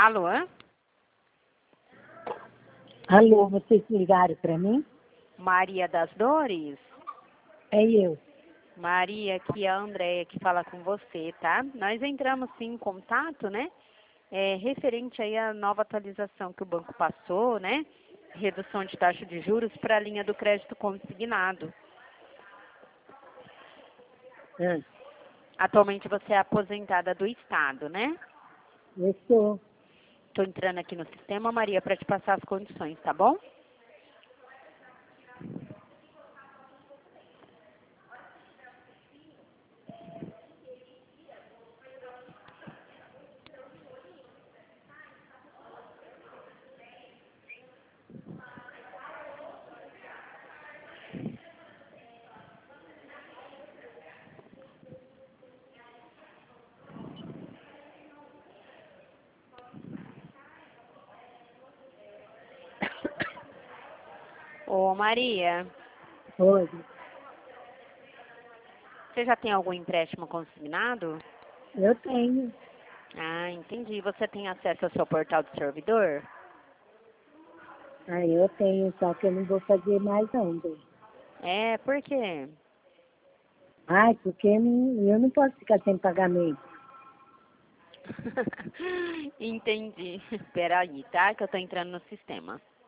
Alô? Alô, vocês ligaram para mim? Maria das Dores? É eu. Maria, aqui é a Andréia que fala com você, tá? Nós entramos sim em contato, né? Referente aí à nova atualização que o banco passou, né? Redução de taxa de juros para a linha do crédito consignado. Atualmente você é aposentada do Estado, né? Eu sou. Estou entrando aqui no sistema, Maria, para te passar as condições, tá bom? Ô, Maria, Oi. você já tem algum empréstimo consignado? Eu tenho. Ah, entendi. Você tem acesso ao seu portal do servidor? Eu tenho, só que eu não vou fazer mais ainda. Por quê? Porque eu não posso ficar sem pagamento. Entendi. Espera aí, tá? Que eu tô entrando no sistema.